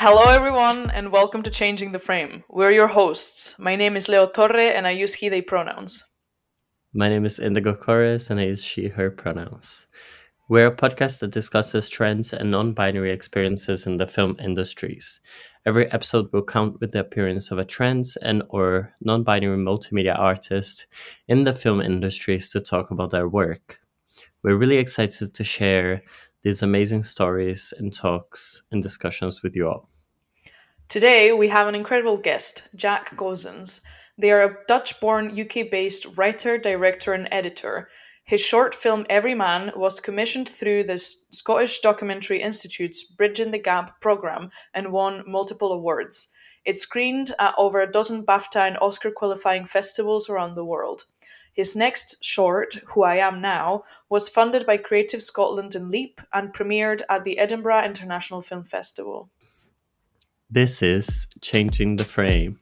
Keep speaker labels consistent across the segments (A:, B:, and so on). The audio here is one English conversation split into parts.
A: Hello, everyone, and welcome to Changing the Frame. We're your hosts. My name is Leo Torre, and I use he, they pronouns.
B: My name is Indigo Chorus, and I use she, her pronouns. We're a podcast that discusses trends and non binary experiences in the film industries. Every episode will count with the appearance of a trans and or non binary multimedia artist in the film industries to talk about their work. We're really excited to share these amazing stories and talks and discussions with you all.
A: Today, we have an incredible guest, Jack Gozens. They are a Dutch born, UK based writer, director, and editor. His short film Every Man was commissioned through the Scottish Documentary Institute's Bridging the Gap programme and won multiple awards. It screened at over a dozen BAFTA and Oscar qualifying festivals around the world. His next short, Who I Am Now, was funded by Creative Scotland and Leap and premiered at the Edinburgh International Film Festival.
B: This is Changing the Frame.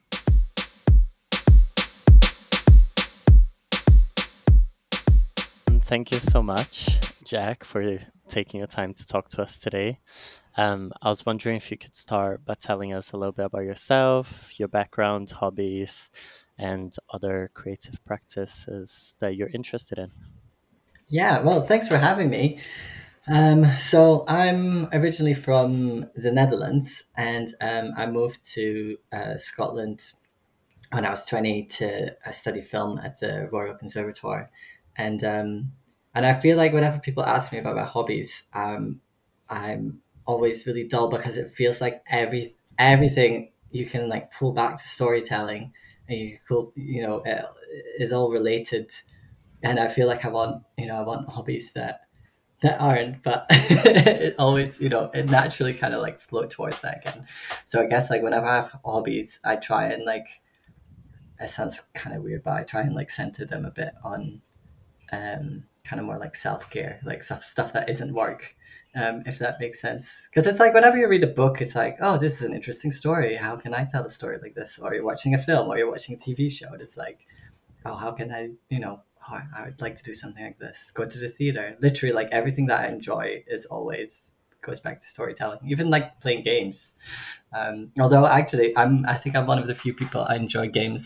B: Thank you so much, Jack, for taking your time to talk to us today. I was wondering if you could start by telling us a little bit about yourself, your background, hobbies, and other creative practices that you're interested in.
C: Yeah, well, thanks for having me. So I'm originally from the Netherlands, and I moved to Scotland when I was 20 to study film at the Royal Conservatoire, and um, and I feel like whenever people ask me about my hobbies, I'm always really dull because it feels like everything you can like pull back to storytelling, and it is all related, and I feel like I want hobbies that aren't, but it always, it naturally kind of like float towards that again. So I guess like whenever I have hobbies, I try and like, it sounds kind of weird, but I try and like center them a bit on kind of more like self-care, like stuff that isn't work, if that makes sense. Because it's like whenever you read a book, it's like, oh, this is an interesting story. How can I tell a story like this? Or you're watching a film or you're watching a TV show, and it's like, oh, how can I would like to do something like this. Go to the theater. Literally, like everything that I enjoy is always goes back to storytelling. Even like playing games. Although actually, I think I'm one of the few people I enjoy games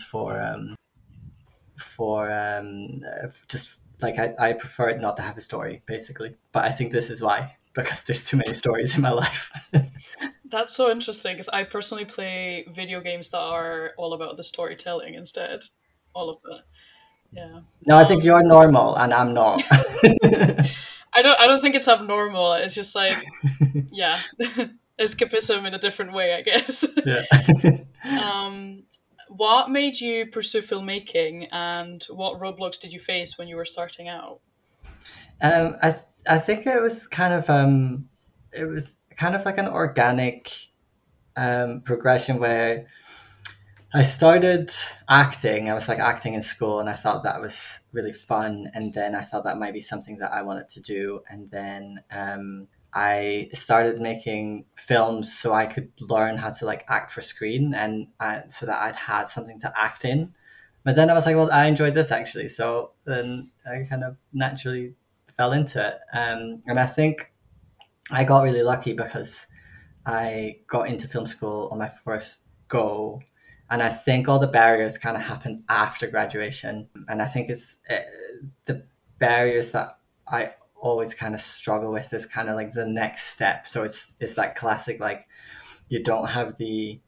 C: for just like I prefer it not to have a story basically. But I think this is why, because there's too many stories in my life.
A: That's so interesting because I personally play video games that are all about the storytelling instead. All of that. Yeah.
C: No, I think you're normal and I'm not.
A: I don't think it's abnormal. It's just like, yeah. Escapism in a different way, I guess.
C: Yeah.
A: um what made you pursue filmmaking and what roadblocks did you face when you were starting out?
C: I think it was kind of like an organic progression where I started acting. I was like acting in school, and I thought that was really fun. And then I thought that might be something that I wanted to do. And then I started making films so I could learn how to like act for screen, and so that I'd had something to act in. But then I was like, well, I enjoyed this actually. So then I kind of naturally fell into it. And I think I got really lucky because I got into film school on my first go. And I think all the barriers kind of happened after graduation. And I think it's the barriers that I always kind of struggle with is kind of like the next step. So it's that classic like you don't have the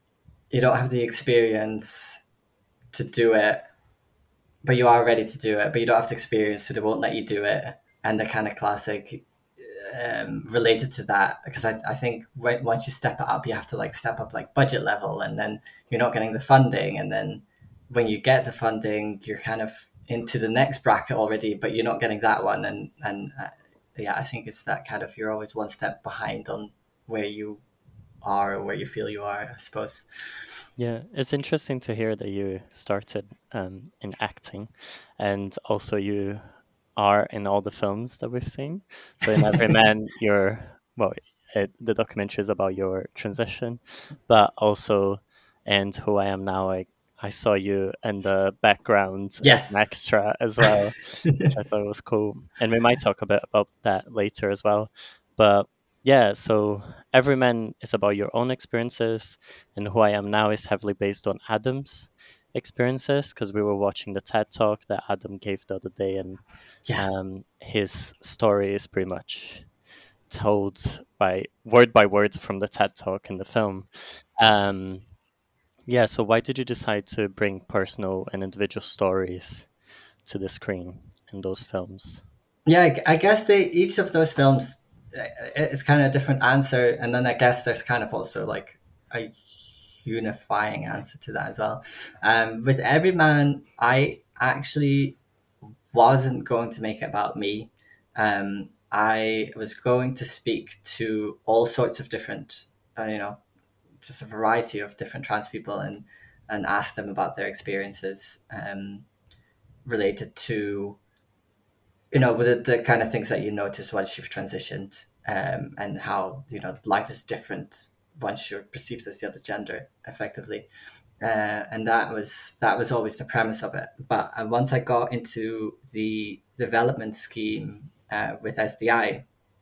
C: experience to do it, but you are ready to do it, but you don't have the experience, so they won't let you do it. And the kind of classic related to that, because I think once you step it up, you have to like step up like budget level, and then you're not getting the funding, and then when you get the funding, you're kind of into the next bracket already, but you're not getting that one, and yeah, I think it's that kind of you're always one step behind on where you are or where you feel you are, I suppose.
B: Yeah, it's interesting to hear that you started in acting, and also you are in all the films that we've seen. So in Every Man, well, the documentary is about your transition, but also and Who I Am Now. I saw you in the background as an
C: Yes.
B: extra as well, which I thought was cool. And we might talk a bit about that later as well. But Yeah, so Everyman is about your own experiences, and Who I Am Now is heavily based on Adam's experiences because we were watching the TED talk that Adam gave the other day, and
C: Yeah.
B: his story is pretty much told by word from the TED talk in the film. Um, yeah, so why did you decide to bring personal and individual stories to the screen in those films?
C: Yeah, I guess they each of those films it's kind of a different answer, and then I guess there's kind of also like a unifying answer to that as well. With Everyman, I actually wasn't going to make it about me. I was going to speak to all sorts of different, just a variety of different trans people, and ask them about their experiences related to the kind of things that you notice once you've transitioned, and how life is different once you're perceived as the other gender effectively. And that was always the premise of it. But once I got into the development scheme with SDI,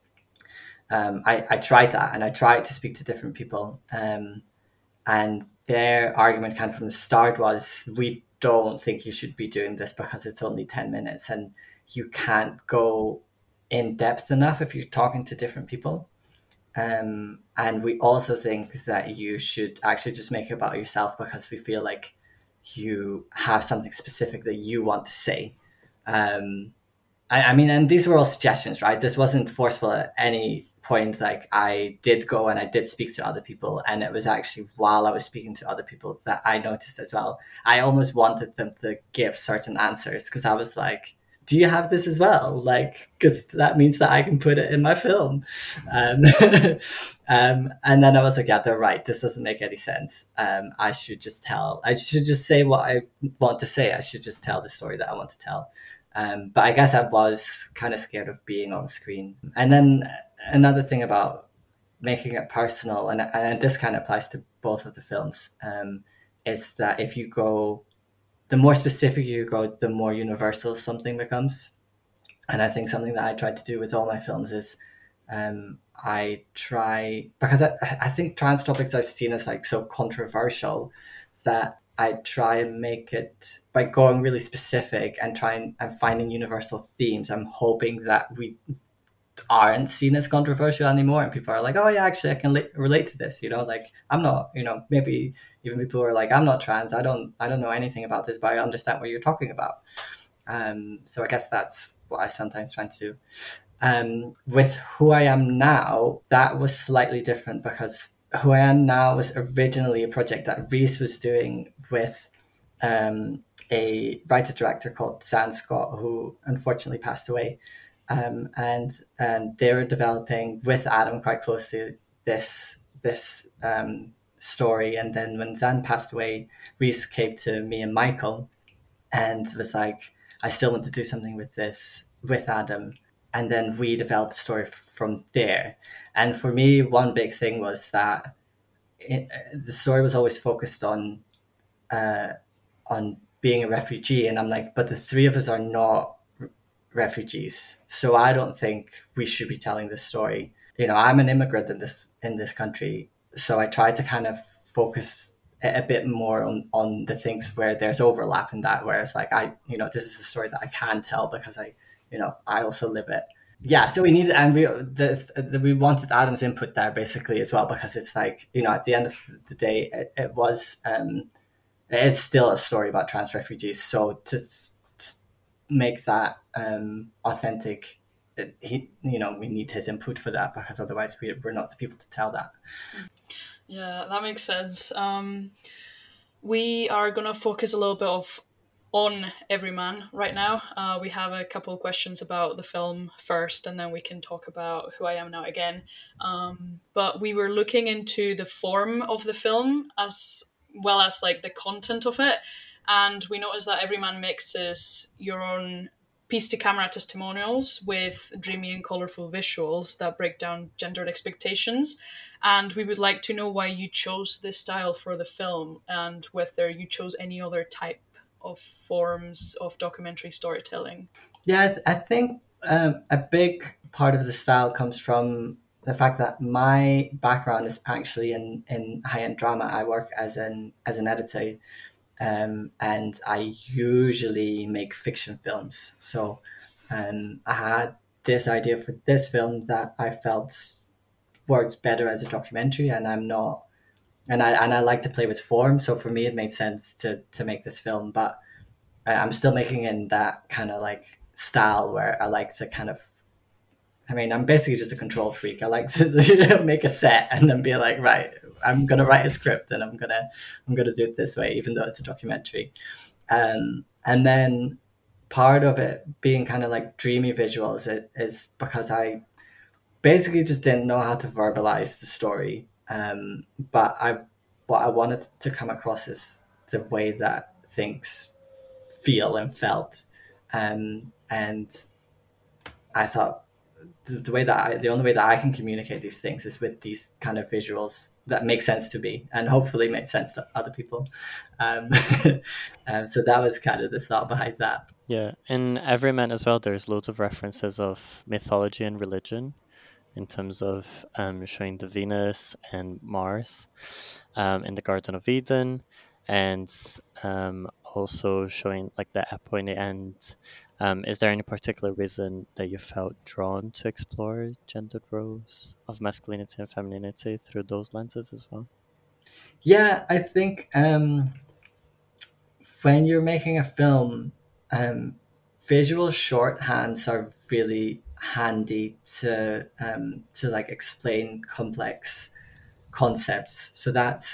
C: I tried that, and I tried to speak to different people. And their argument kind of from the start was, we don't think you should be doing this because it's only 10 minutes and you can't go in depth enough if you're talking to different people. And we also think that you should actually just make it about yourself, because we feel like you have something specific that you want to say. Um, I mean, and these were all suggestions, right? This wasn't forceful at any point. Like, I did go and I did speak to other people, and it was actually while I was speaking to other people that I noticed as well. I almost wanted them to give certain answers, because I was like, "Do you have this as well?" Like, because that means that I can put it in my film. Um, and then I was like, "Yeah, they're right. This doesn't make any sense. I should just tell. I should just say what I want to say. I should just tell the story that I want to tell." But I guess I was kind of scared of being on screen. And then another thing about making it personal, and this kind of applies to both of the films, is that if you go, the more specific you go, the more universal something becomes. And I think something that I tried to do with all my films is, I try, because I think trans topics are seen as like so controversial, that I try and make it by going really specific and trying and finding universal themes. I'm hoping that we aren't seen as controversial anymore, and people are like, oh yeah, actually I can relate to this. Like, I'm not, maybe even people who are like, I'm not trans. I don't know anything about this, but I understand what you're talking about. So I guess that's what I sometimes try to do. With Who I Am Now, that was slightly different, because Who I Am Now was originally a project that Reese was doing with a writer director called Zan Scott, who unfortunately passed away. And they were developing with Adam quite closely this story. And then when Zan passed away, Reese came to me and Michael and was like, I still want to do something with this with Adam. And then we developed the story from there. And for me, one big thing was that the story was always focused uh, on being a refugee. And I'm like, but the three of us are not refugees, so I don't think we should be telling this story. I'm an immigrant in this country, so I try to kind of focus a bit more on the things where there's overlap in that, where it's like, this is a story that I can tell because I also live it. Yeah, so we needed, and we wanted Adam's input there basically as well, because it's like, at the end of the day, it is still a story about trans refugees. So to make that authentic, we need his input for that, because otherwise we're not the people to tell that.
A: Yeah, that makes sense. We are gonna focus a little bit on Everyman right now. We have a couple of questions about the film first, and then we can talk about Who I Am Now again. But we were looking into the form of the film as well as like the content of it, and we noticed that Everyman mixes your own piece to camera testimonials with dreamy and colorful visuals that break down gendered expectations. And we would like to know why you chose this style for the film, and whether you chose any other type of forms of documentary storytelling.
C: Yeah, I think a big part of the style comes from the fact that my background is actually in high end drama. I work as an editor, and I usually make fiction films. So I had this idea for this film that I felt worked better as a documentary, and I'm not, and I like to play with form. So for me, it made sense to make this film, but I'm still making in that kind of like style where I like to kind of. I mean, I'm basically just a control freak. I like to make a set and then be like, right, I'm gonna write a script and I'm gonna do it this way, even though it's a documentary. And then part of it being kind of like dreamy visuals is because I basically just didn't know how to verbalize the story. But what I wanted to come across is the way that things feel and felt. And I thought the way that the only way that I can communicate these things is with these kind of visuals that make sense to me and hopefully make sense to other people. Um, so that was kind of the thought behind that.
B: Yeah, in Everyman as well, there's loads of references of mythology and religion in terms of showing the Venus and Mars in the Garden of Eden, and also showing like the Apo in the end. Is there any particular reason that you felt drawn to explore gendered roles of masculinity and femininity through those lenses as well?
C: Yeah, I think when you're making a film, um, visual shorthands are really handy to like explain complex concepts. So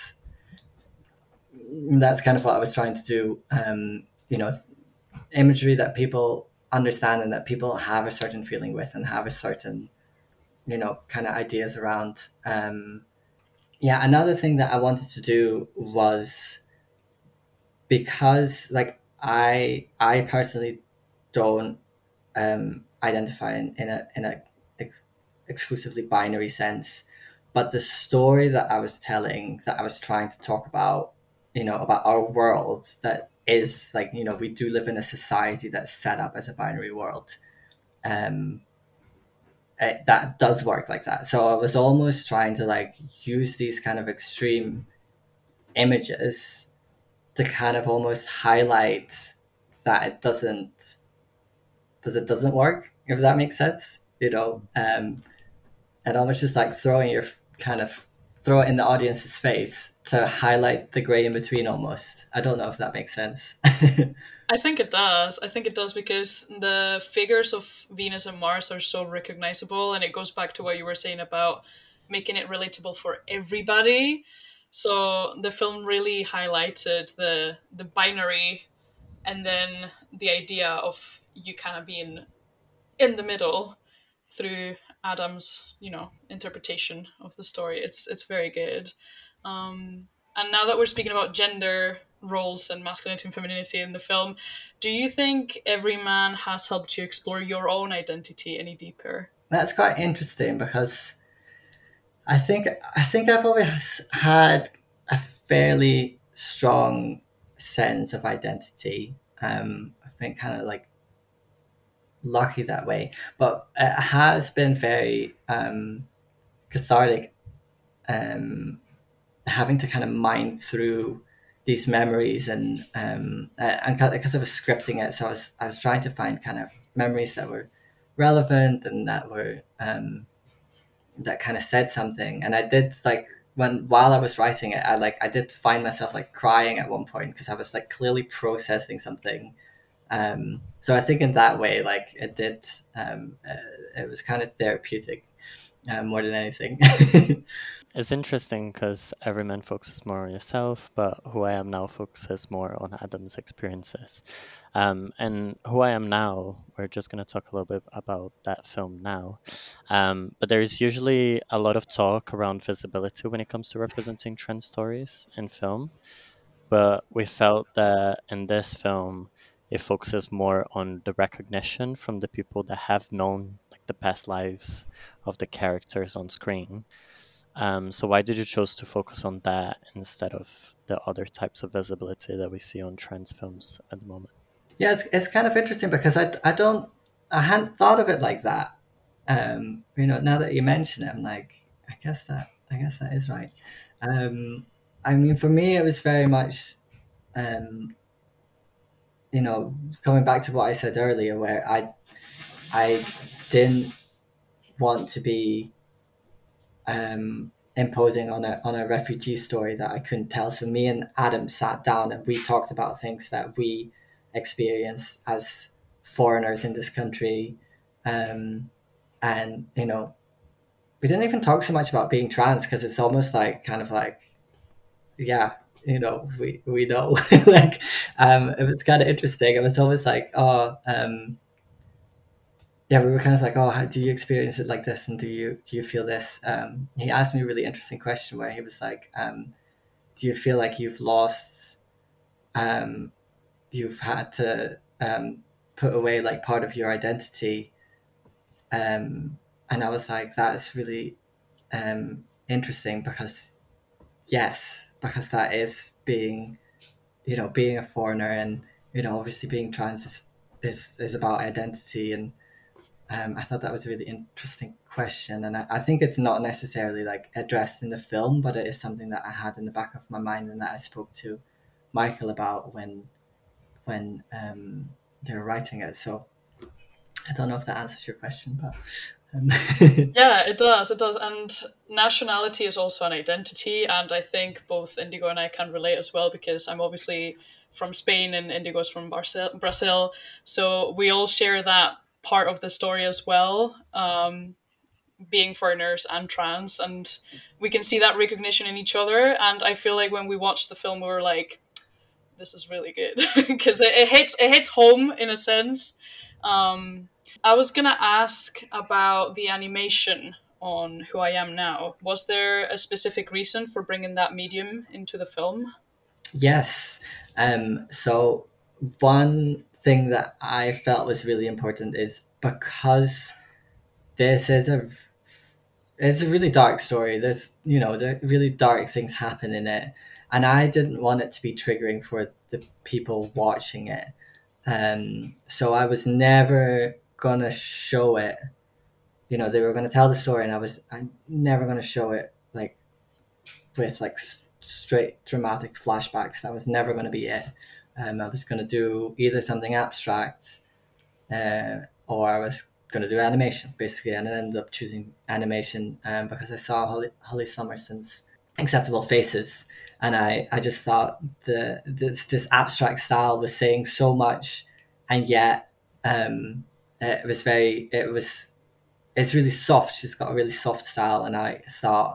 C: that's kind of what I was trying to do. You know, imagery that people understand and that people have a certain feeling with and have a certain kind of ideas around. Yeah, another thing that I wanted to do was because like I personally don't identify in a exclusively binary sense, but the story that I was telling, that I was trying to talk about, about our world, that is like, we do live in a society that's set up as a binary world. um that does work like that. So I was almost trying to like use these kind of extreme images to kind of almost highlight that it doesn't work, if that makes sense, and almost just like kind of throw it in the audience's face to highlight the gray in between almost. I don't know if that makes sense.
A: I think it does. I think it does because the figures of Venus and Mars are so recognizable, and it goes back to what you were saying about making it relatable for everybody. So the film really highlighted the binary, and then the idea of you kind of being in the middle through Adam's, interpretation of the story. It's very good. And now that we're speaking about gender roles and masculinity and femininity in the film, do you think Every Man has helped you explore your own identity any deeper?
C: That's quite interesting because I think I've always had a fairly strong sense of identity. I've been kind of like lucky that way, but it has been very cathartic, um, having to kind of mine through these memories and because I was scripting it, so I was trying to find kind of memories that were relevant and that kind of said something. And I did like while I was writing it, I did find myself like crying at one point because I was like clearly processing something. So I think in that way, like it was kind of therapeutic, more than anything.
B: It's interesting because every man focuses more on yourself, but Who I Am Now focuses more on Adam's experiences. And Who I Am Now, we're just going to talk a little bit about that film now. But there's usually a lot of talk around visibility when it comes to representing trans stories in film. But we felt that in this film, it focuses more on the recognition from the people that have known like the past lives of the characters on screen. So why did you choose to focus on that instead of the other types of visibility that we see on trans films at the moment?
C: Yeah, it's kind of interesting because I hadn't thought of it like that. Now that you mention it, I'm like, I guess that is right. I mean, for me, it was very much, um, coming back to what I said earlier, where I didn't want to be imposing on a refugee story that I couldn't tell. So me and Adam sat down and we talked about things that we experienced as foreigners in this country, um, and we didn't even talk so much about being trans because it's almost like kind of like, yeah, we know. Like, it was kind of interesting. It was almost like, oh, yeah, we were kind of like, oh, how do you experience it like this, and do you feel this? He asked me a really interesting question where he was like, do you feel like um, you've had to put away like part of your identity? And I was like, that's really interesting because yes, because that is being a foreigner, and obviously being trans is about identity. And I thought that was a really interesting question, and I think it's not necessarily like addressed in the film, but it is something that I had in the back of my mind and that I spoke to Michael about when they were writing it. So I don't know if that answers your question, but um,
A: Yeah, it does. It does. And nationality is also an identity. And I think both Indigo and I can relate as well because I'm obviously from Spain and Indigo's from Brazil. So we all share that part of the story as well, being foreigners and trans. And we can see that recognition in each other. And I feel like when we watched the film, we were like, this is really good because it hits home in a sense. Um, I was gonna ask about the animation on Who I Am Now. Was there a specific reason for bringing that medium into the film?
C: yes. So one thing that I felt was really important is because this is a it's a really dark story. There really dark things happen in it, and I didn't want it to be triggering for the people watching it. So I was never gonna show it. They were gonna tell the story, and I'm never gonna show it like with like straight dramatic flashbacks. That was never gonna be it. I was gonna do either something abstract, or I was going to do animation basically, and I ended up choosing animation because I saw Holly Summerson's Acceptable Faces, and I just thought this abstract style was saying so much, and yet it's really soft. She's got a really soft style, and I thought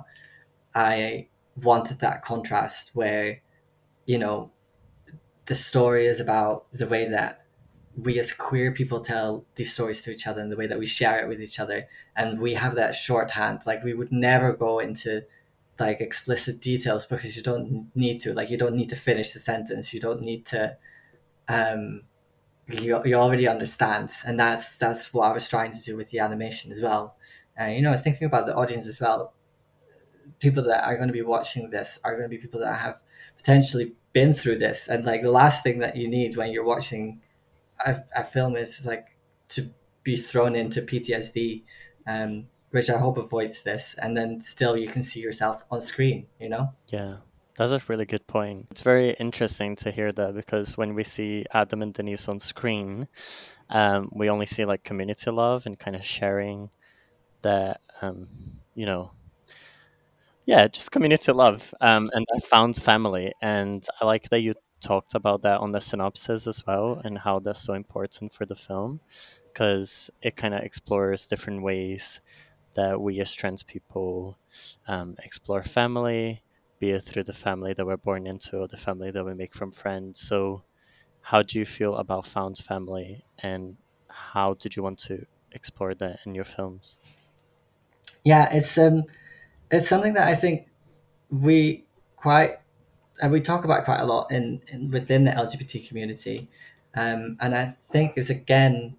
C: I wanted that contrast where you know the story is about the way that we as queer people tell these stories to each other and the way that we share it with each other, and we have that shorthand. Like, we would never go into like explicit details because you don't need to. Like, you don't need to finish the sentence, you don't need to um you already understand. And that's what I was trying to do with the animation as well. Thinking about the audience as well, people that are going to be watching this are going to be people that have potentially been through this, and like the last thing that you need when you're watching a film is like to be thrown into PTSD, which I hope avoids this. And then still, you can see yourself on screen.
B: Yeah, that's a really good point. It's very interesting to hear that because when we see Adam and Denise on screen, we only see like community love and kind of sharing that, you know, yeah, just community love, and I found family. And I like that you talked about that on the synopsis as well and how that's so important for the film because it kind of explores different ways that we as trans people explore family, be it through the family that we're born into or the family that we make from friends. So, how do you feel about found family, and how did you want to explore that in your films?
C: Yeah, it's something that I think we quite we talk about quite a lot in within the LGBT community, and I think is again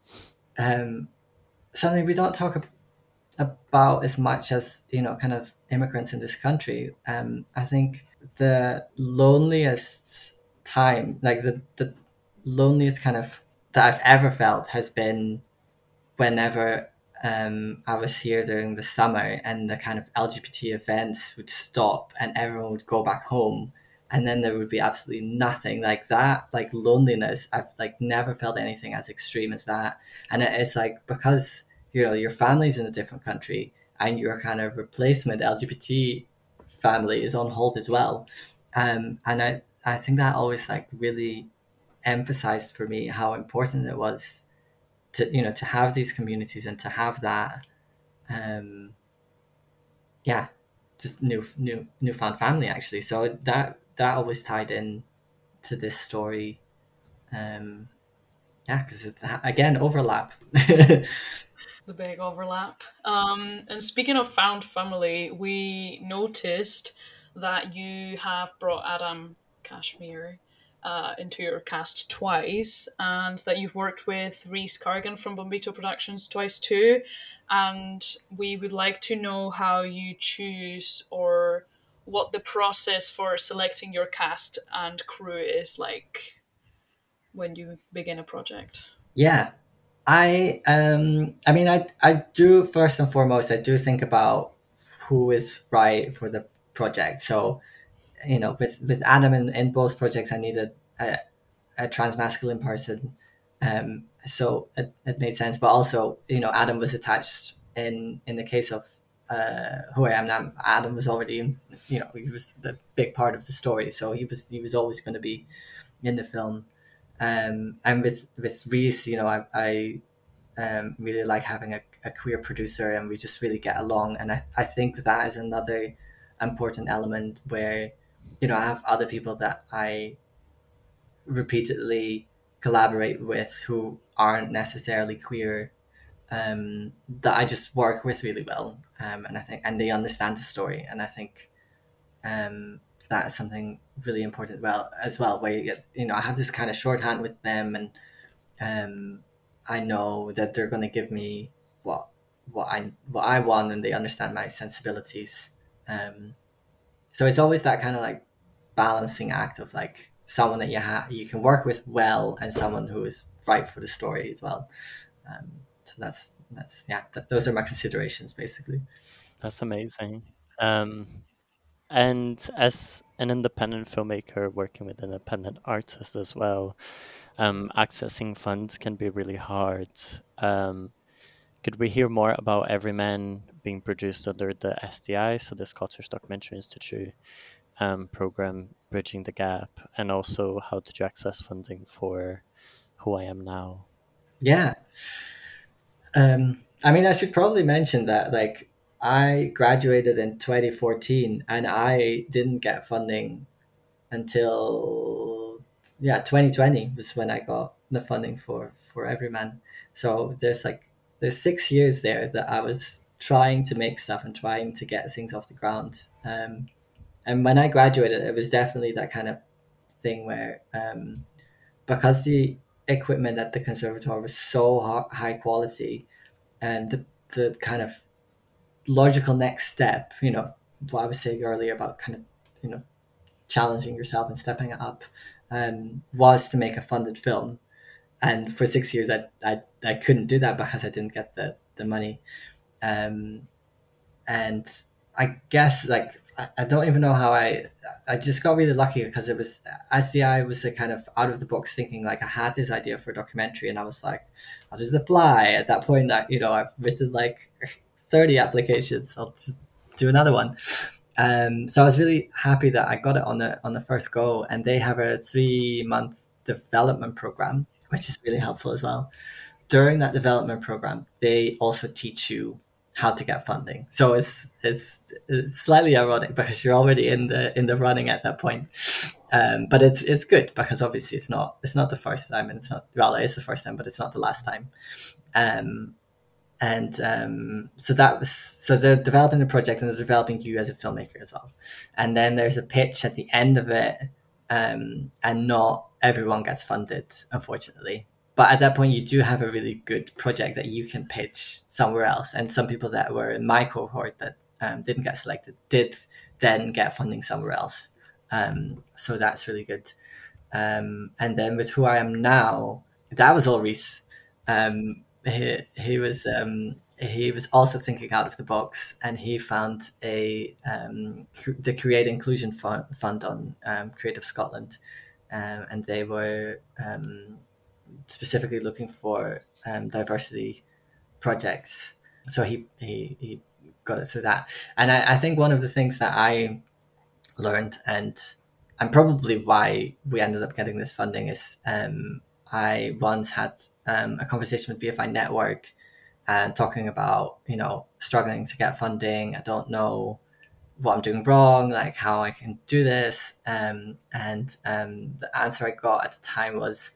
C: um, something we don't talk about as much as kind of immigrants in this country. I think the loneliest time, like the loneliest kind of that I've ever felt, has been whenever I was here during the summer, and the kind of LGBT events would stop, and everyone would go back home, and then there would be absolutely nothing like that. Like loneliness, I've like never felt anything as extreme as that. And it's like, because your family's in a different country, and your kind of replacement LGBT family is on hold as well. And I think that always like really emphasized for me how important it was to have these communities, and to have that um yeah, just newfound family, actually. So that always tied in to this story. Yeah, because it's again overlap.
A: The big overlap. And speaking of found family, we noticed that you have brought Adam Kashmir into your cast twice, and that you've worked with Reese Cargan from Bombito Productions twice too. And we would like to know how you choose, or what the process for selecting your cast and crew is like when you begin a project.
C: Yeah, I mean, I do, first and foremost, I do think about who is right for the project. So with Adam in both projects, I needed a transmasculine person. So it made sense. But also, Adam was attached in the case of Who I Am Now. Adam was already, he was a big part of the story. So he was always going to be in the film. And with Reese, I really like having a queer producer, and we just really get along. And I think that is another important element where, I have other people that I repeatedly collaborate with who aren't necessarily queer, that I just work with really well, and I think, and they understand the story, and I think um, that's something really important, well, as well, where I have this kind of shorthand with them, and um, I know that they're going to give me what what I want, and they understand my sensibilities. Um, so it's always that kind of like balancing act of like someone that you can work with well, and someone who is right for the story as well. So that's yeah, those are my considerations basically.
B: That's amazing. Um, and as an independent filmmaker working with independent artists as well, accessing funds can be really hard. Um, could we hear more about Everyman being produced under the SDI, so the Scottish Documentary Institute program, Bridging the Gap, and also how did you access funding for Who I Am Now?
C: Yeah. I mean, I should probably mention that, like, I graduated in 2014, and I didn't get funding until, yeah, 2020 was when I got the funding for Everyman. So there's 6 years there that I was trying to make stuff and trying to get things off the ground. And when I graduated, it was definitely that kind of thing where, because the equipment at the conservatoire was so high quality, and the kind of logical next step, what I was saying earlier about kind of, challenging yourself and stepping it up, was to make a funded film. And for 6 years, I couldn't do that because I didn't get the money. Um, and I guess, like, I don't even know how I just got really lucky, because it was, SDI was a kind of out of the box thinking. Like, I had this idea for a documentary, and I was like, I'll just apply. At that point, I've written like 30 applications. I'll just do another one. So I was really happy that I got it on the first go, and they have a 3-month development program, which is really helpful as well. During that development program, they also teach you how to get funding. So it's slightly ironic, because you're already in the running at that point. But it's good, because obviously it's not the first time, and it's not, well, it is the first time, but it's not the last time. Um, and so they're developing the project, and they're developing you as a filmmaker as well. And then there's a pitch at the end of it, and not everyone gets funded, unfortunately. But at that point, you do have a really good project that you can pitch somewhere else. And some people that were in my cohort that didn't get selected did then get funding somewhere else. So that's really good. And then with Who I Am Now, that was all Reese. He was he was also thinking out of the box, and he found the Create Inclusion Fund on Creative Scotland, and they were specifically looking for diversity projects. So he got it through that, and I think one of the things that I learned, and probably why we ended up getting this funding, is I once had a conversation with BFI Network and talking about, struggling to get funding. I don't know what I'm doing wrong, like how I can do this. And the answer I got at the time was,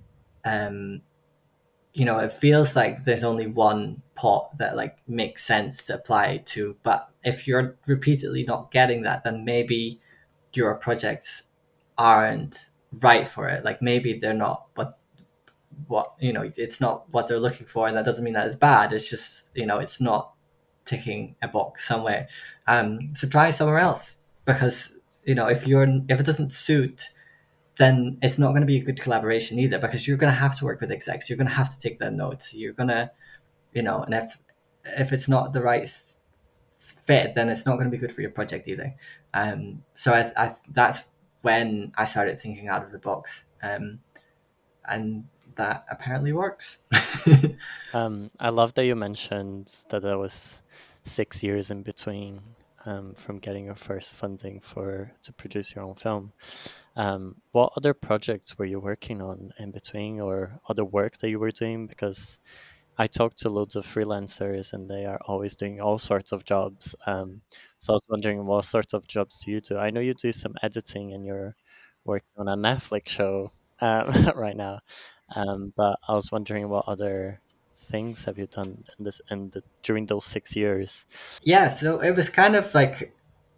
C: it feels like there's only one pot that like makes sense to apply to. But if you're repeatedly not getting that, then maybe your projects aren't right for it. Like maybe they're not what it's not what they're looking for, and that doesn't mean that it's bad. It's just it's not ticking a box somewhere. So try somewhere else, because if it doesn't suit, then it's not going to be a good collaboration either, because you're going to have to work with execs, you're going to have to take their notes, you're going to and if it's not the right fit, then it's not going to be good for your project either. So I that's when I started thinking out of the box, and that apparently works.
B: I love that you mentioned that there was 6 years in between from getting your first funding to produce your own film. What other projects were you working on in between, or other work that you were doing? Because I talk to loads of freelancers and they are always doing all sorts of jobs. So I was wondering, what sorts of jobs do you do? I know you do some editing and you're working on a Netflix show right now. But I was wondering, what other things have you done during those 6 years?
C: Yeah, so it was kind of like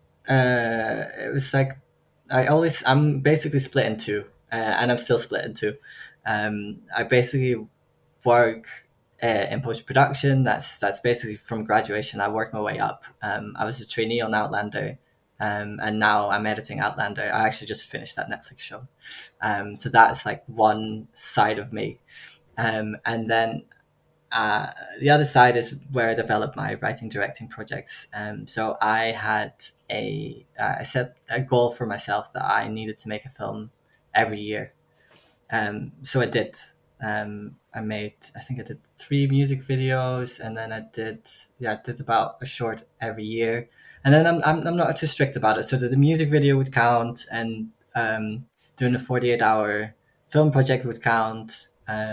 C: it was like I'm basically split in two, and I'm still split in two. I basically work in post production. That's basically from graduation. I worked my way up. I was a trainee on Outlander, and now I'm editing Outlander. I actually just finished that Netflix show. So that's like one side of me, and then the other side is where I develop my writing directing projects. So I had I set a goal for myself that I needed to make a film every year. So I did. I think I did 3 music videos, and then I did about a short every year. And then I'm not too strict about it. So the music video would count, and doing a 48-hour film project would count.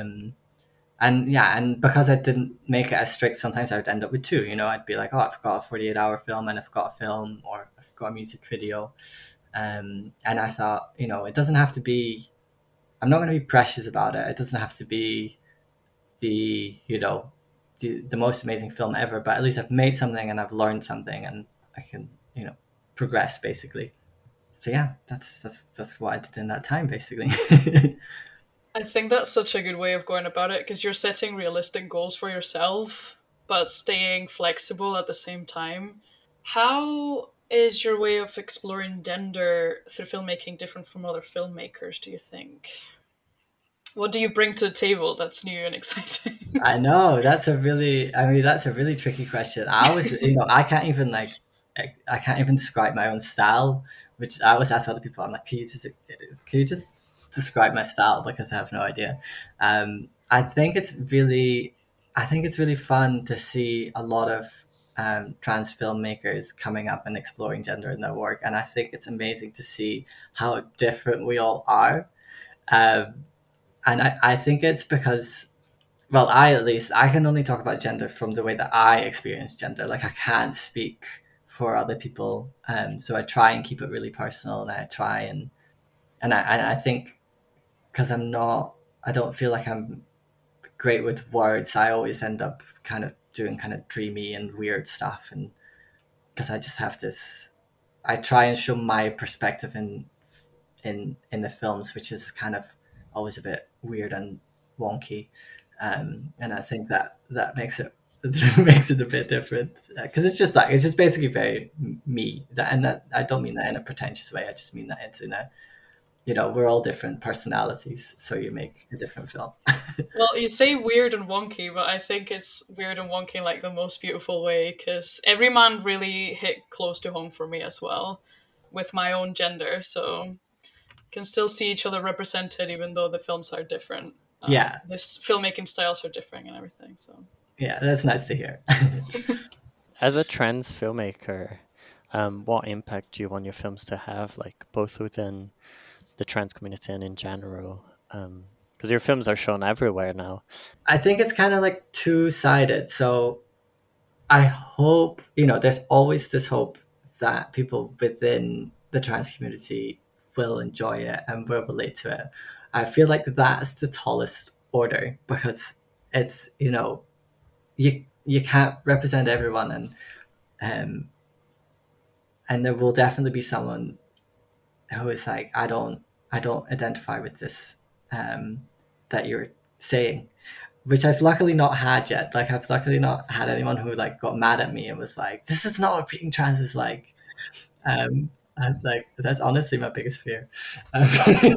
C: And yeah, and because I didn't make it as strict, sometimes I would end up with two. I'd be like, oh, I've got a 48-hour film, and I've got a film, or I've got a music video. And I thought, it doesn't have to be. I'm not going to be precious about it. It doesn't have to be the the most amazing film ever, but at least I've made something and I've learned something, and I can progress basically. So yeah, that's what I did in that time basically.
A: I think that's such a good way of going about it, because you're setting realistic goals for yourself, but staying flexible at the same time. How is your way of exploring gender through filmmaking different from other filmmakers, do you think? What do you bring to the table that's new and exciting?
C: I know that's a really tricky question. I always, I can't even I can't even describe my own style, which I always ask other people. I'm like, can you just describe my style, because I have no idea. I think it's really fun to see a lot of trans filmmakers coming up and exploring gender in their work, and I think it's amazing to see how different we all are. Um, and I think it's because, well, at least I can only talk about gender from the way that I experience gender. Like I can't speak for other people, so I try and keep it really personal, and I try and I think, because I don't feel like I'm great with words. I always end up kind of doing kind of dreamy and weird stuff, and because I just have this, I try and show my perspective in the films, which is kind of always a bit weird and wonky, and I think that makes it makes it a bit different, because it's just basically very me. That I don't mean that in a pretentious way. I just mean that it's we're all different personalities, so you make a different film.
A: Well, you say weird and wonky, but I think it's weird and wonky in like the most beautiful way because Everyman really hit close to home for me as well with my own gender. So can still see each other represented even though the films are different.
C: Yeah,
A: This filmmaking styles are different and everything. So
C: yeah, that's nice to hear.
B: As a trans filmmaker, what impact do you want your films to have, like both within the trans community and in general? Because your films are shown everywhere now.
C: I think it's kind of like two-sided. So I hope, there's always this hope that people within the trans community will enjoy it and will relate to it. I feel like that's the tallest order because it's, you can't represent everyone, um and there will definitely be someone who is like, I don't identify with this, that you're saying, which I've luckily not had yet. Like, I've luckily not had anyone who like got mad at me and was like, "This is not what being trans is like." I was like, that's honestly my biggest fear. Um,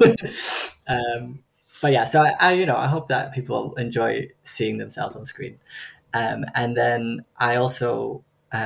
C: but yeah, so I hope that people enjoy seeing themselves on screen, and then I also,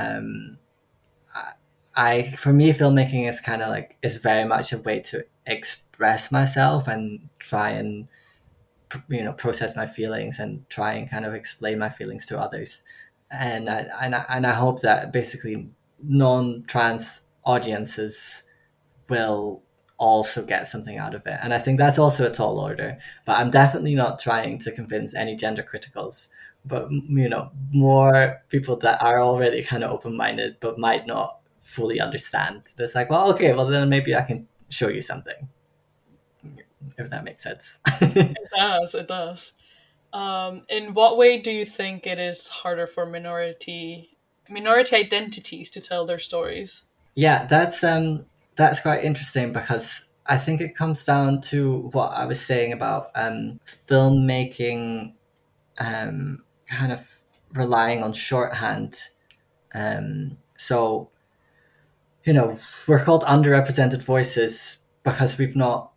C: for me, filmmaking is kind of like is very much a way to express myself and try and process my feelings and try and kind of explain my feelings to others, and I hope that basically non-trans audiences will also get something out of it. And I think that's also a tall order. But I'm definitely not trying to convince any gender criticals, but more people that are already kind of open-minded but might not fully understand. It's like, well, okay, well then maybe I can show you something, if that makes sense.
A: it does. It does. In what way do you think it is harder for minority identities to tell their stories?
C: Yeah, that's quite interesting because I think it comes down to what I was saying about filmmaking, kind of relying on shorthand. So we're called underrepresented voices because we've not,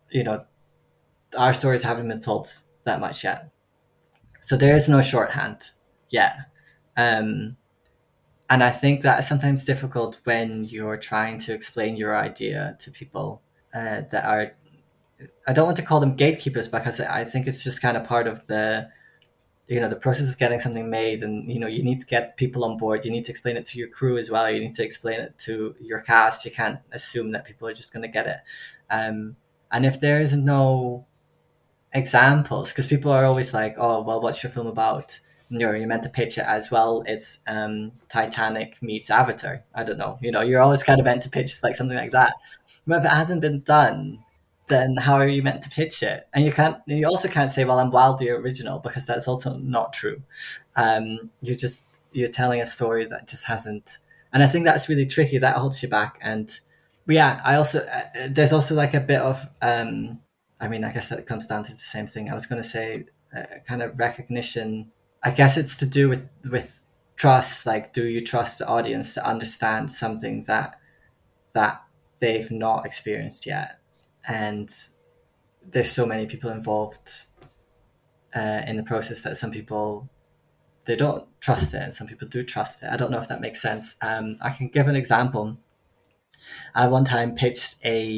C: our stories haven't been told that much yet. So there is no shorthand yet. Um, and I think that is sometimes difficult when you're trying to explain your idea to people that are, I don't want to call them gatekeepers because I think it's just kind of part of the process of getting something made. And you need to get people on board, you need to explain it to your crew as well, you need to explain it to your cast. You can't assume that people are just going to get it. And if there is no examples, because people are always like, oh well, what's your film about? You're meant to pitch it as, well, it's Titanic meets Avatar. I don't know, you're always kind of meant to pitch like something like that. But if it hasn't been done, then how are you meant to pitch it? And you also can't say, well, I'm wildly original, because that's also not true. You're telling a story that just hasn't, and I think that's really tricky. That holds you back. And but yeah, I also there's also like a bit of I mean, I guess that comes down to the same thing. I was going to say kind of recognition. I guess it's to do with trust. Like, do you trust the audience to understand something that they've not experienced yet? And there's so many people involved in the process that some people, they don't trust it, and some people do trust it. I don't know if that makes sense. I can give an example. I one time pitched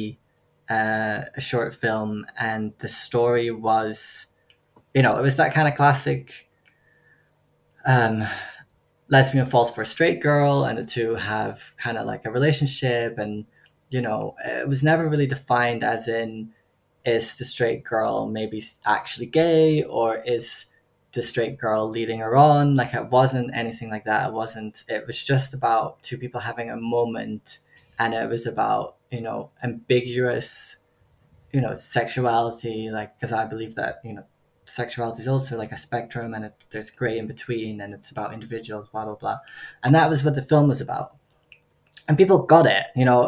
C: a short film, and the story was, it was that kind of classic um, lesbian falls for a straight girl, and the two have kind of like a relationship. And it was never really defined as in, is the straight girl maybe actually gay, or is the straight girl leading her on? Like, it wasn't anything like that. It was just about two people having a moment, and it was about ambiguous sexuality. Like, because I believe that sexuality is also like a spectrum, and there's gray in between, and it's about individuals, blah blah blah. And that was what the film was about, and people got it.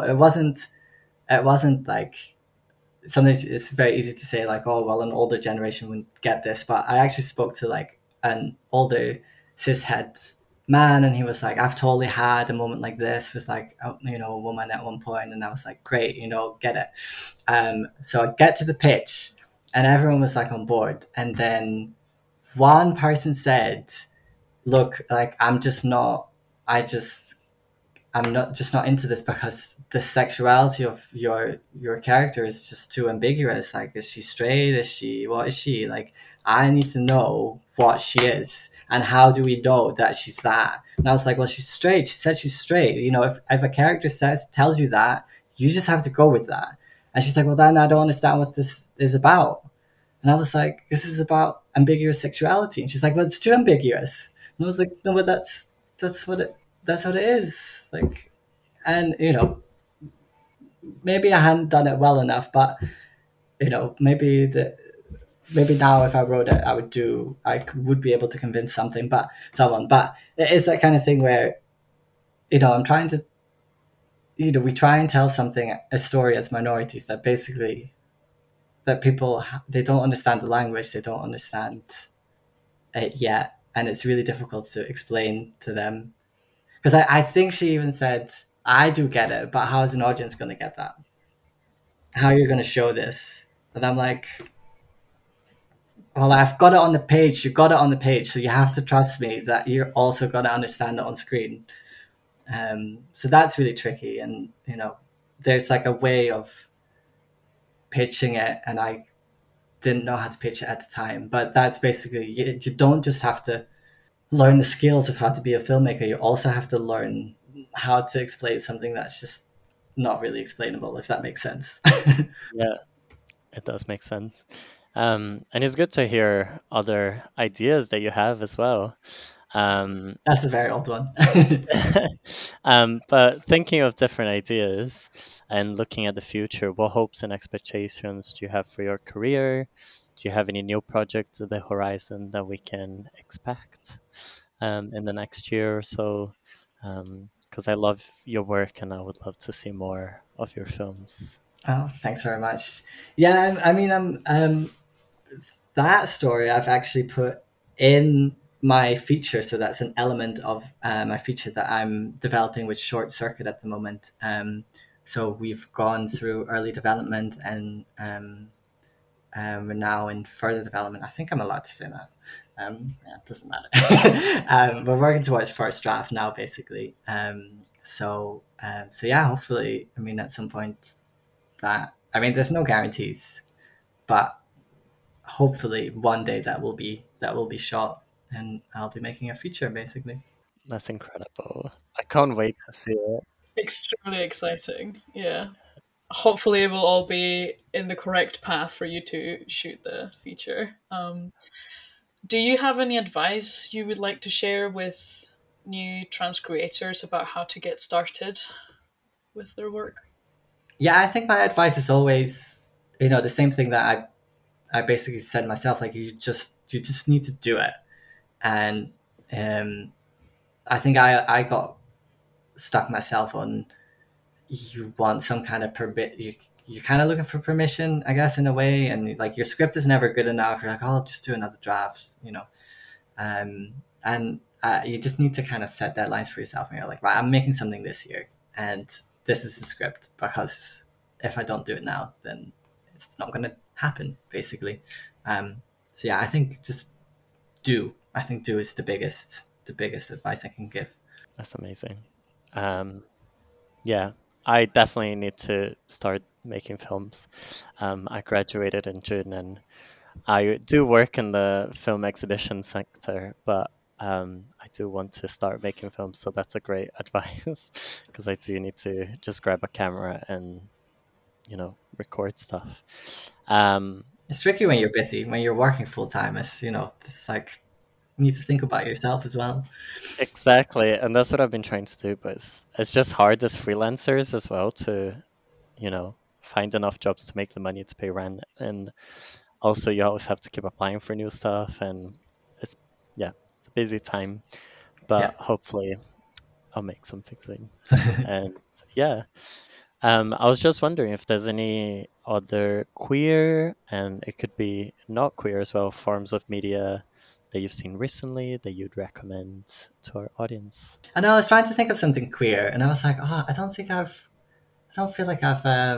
C: It wasn't like, sometimes it's very easy to say like, oh well, an older generation wouldn't get this, but I actually spoke to like an older cishet man, and he was like, I've totally had a moment like this with like a woman at one point, and I was like, great, get it. So I get to the pitch, and everyone was like on board, and then one person said, look, like I'm not just not into this because the sexuality of your character is just too ambiguous. Like, is she straight? Is she what is she? Like, I need to know what she is, and how do we know that she's that? And I was like, well, she's straight. She said she's straight. If a character tells you that, you just have to go with that. And she's like, well, then I don't understand what this is about. And I was like, this is about ambiguous sexuality. And she's like, well, it's too ambiguous. And I was like, no, but that's what it is. Like, and maybe I hadn't done it well enough, but maybe now if I wrote it, would be able to convince someone. But it is that kind of thing where I'm trying to we try and tell a story as minorities that basically that people they don't understand the language, they don't understand it yet, and it's really difficult to explain to them. Because I think she even said, I do get it, but how is an audience going to get that? How are you going to show this? And I'm like, well, I've got it on the page. You got it on the page, so you have to trust me that you're also going to understand it on screen. So that's really tricky, and there's like a way of pitching it, and I didn't know how to pitch it at the time. But that's basically you don't just have to learn the skills of how to be a filmmaker. You also have to learn how to explain something that's just not really explainable, if that makes sense.
B: Yeah, it does make sense. And it's good to hear other ideas that you have as well. Um,
C: That's a very old one.
B: but thinking of different ideas and looking at the future, what hopes and expectations do you have for your career? Do you have any new projects at the horizon that we can expect in the next year or so? Because I love your work and I would love to see more of your films.
C: Oh, thanks very much. Yeah, I mean, that story I've actually put in my feature, so that's an element of my feature that I'm developing with Short Circuit at the moment. So we've gone through early development, and we're now in further development. I think I'm allowed to say that. Yeah, it doesn't matter. We're working towards first draft now, basically. So yeah, hopefully, I mean, at some point there's no guarantees, but hopefully one day that will be shot, and I'll be making a feature, basically.
B: That's incredible. I can't wait to see it.
A: Extremely exciting. Yeah. Hopefully, it will all be in the correct path for you to shoot the feature. Do you have any advice you would like to share with new trans creators about how to get started with their work?
C: Yeah, I think my advice is always, the same thing that I basically said myself. Like, you just need to do it. And I think I got stuck myself on, you want some kind of permit. You're kind of looking for permission, I guess, in a way, and like your script is never good enough. You're like, oh, I'll just do another draft. And you just need to kind of set deadlines for yourself. And you're like, right, I'm making something this year, and this is the script, because if I don't do it now, then it's not going to happen, basically. So yeah, I think just do. I think do is the biggest advice I can give.
B: That's amazing. Um, yeah, I definitely need to start making films. I graduated in June and I do work in the film exhibition sector, but I do want to start making films, so that's a great advice because I do need to just grab a camera and, record stuff. Um,
C: It's tricky when you're busy, when you're working full time. It's like you need to think about yourself as well.
B: exactly, and that's what I've been trying to do, but it's just hard as freelancers as well to, find enough jobs to make the money to pay rent, and also you always have to keep applying for new stuff, and it's yeah, it's a busy time,
C: Yeah.
B: but hopefully I'll make something soon. And yeah, I was just wondering if there's any other queer, and it could be not queer as well, forms of media that you've seen recently that you'd recommend to our audience?
C: And I was trying to think of something queer, and I was like, oh, I don't feel like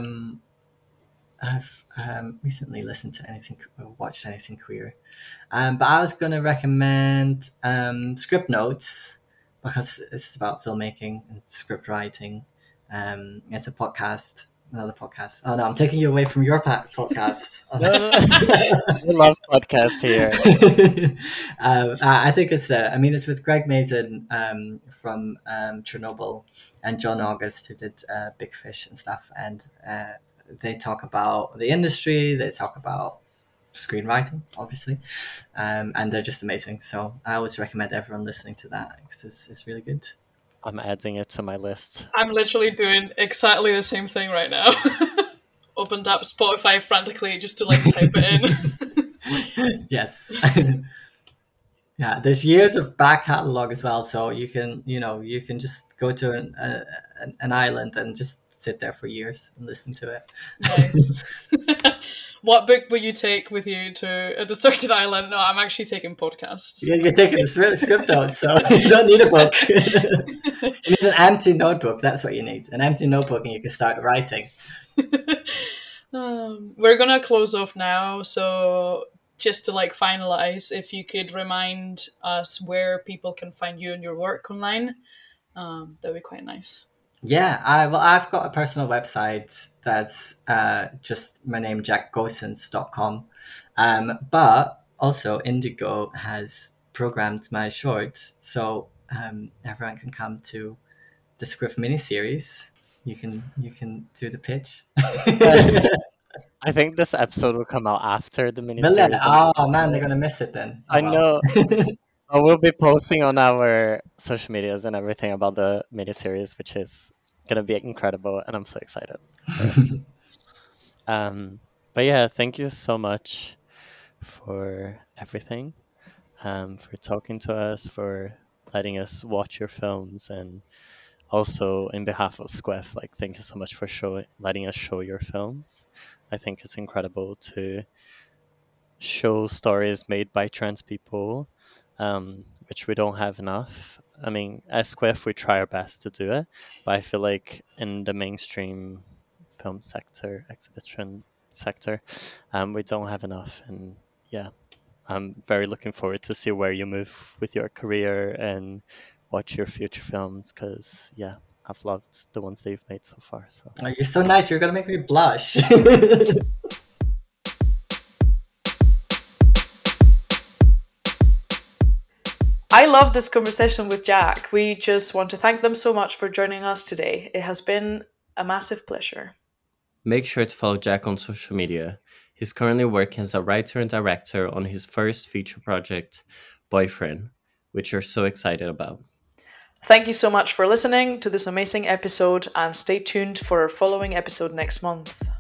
C: I've recently listened to anything or watched anything queer. But I was going to recommend Script Notes because it's about filmmaking and script writing. It's a podcast, another podcast. Oh no, I'm taking you away from your podcast.
B: No, we love podcast here.
C: I think it's. I mean, it's with Greg Mason from Chernobyl and John August, who did Big Fish and stuff, and they talk about the industry. They talk about screenwriting, obviously, and they're just amazing. So I always recommend everyone listening to that because it's really good.
B: I'm adding it to my list.
A: I'm literally doing exactly the same thing right now. Opened up Spotify frantically just to like type it in.
C: Yes. Yeah, there's years of back catalog as well, so you can just go to an island and just sit there for years and listen to it.
A: Nice. What book will you take with you to a deserted island? No, I'm actually taking podcasts.
C: You're taking the script notes, so you don't need a book. You need an empty notebook. That's what you need. An empty notebook, and you can start writing.
A: We're gonna close off now, so just to like finalize, if you could remind us where people can find you and your work online, that'd be quite nice.
C: Yeah, I've got a personal website that's just my name, jackgosens.com. But also Indigo has programmed my short, so everyone can come to the Scriff miniseries. You can do the pitch.
B: I think this episode will come out after the
C: Will it?
B: miniseries.
C: Oh man, they're gonna miss it then. Oh,
B: I
C: well.
B: know. I will be posting on our social medias and everything about the miniseries, which is gonna be incredible, and I'm so excited. But yeah, thank you so much for everything, for talking to us, for letting us watch your films, and also in behalf of Squef, like thank you so much for letting us show your films. I think it's incredible to show stories made by trans people, which we don't have enough. I mean, as Squif, we try our best to do it, but I feel like in the mainstream film sector, exhibition sector, we don't have enough. And yeah, I'm very looking forward to see where you move with your career and watch your future films, because yeah, I've loved the ones that you've made so far. So
C: Oh, you're so nice. You're gonna make me blush.
A: I love this conversation with Jack. We just want to thank them so much for joining us today. It has been a massive pleasure.
B: make sure to follow Jack on social media. He's currently working as a writer and director on his first feature project, Boyfriend, which you're so excited about.
A: Thank you so much for listening to this amazing episode, and stay tuned for our following episode next month.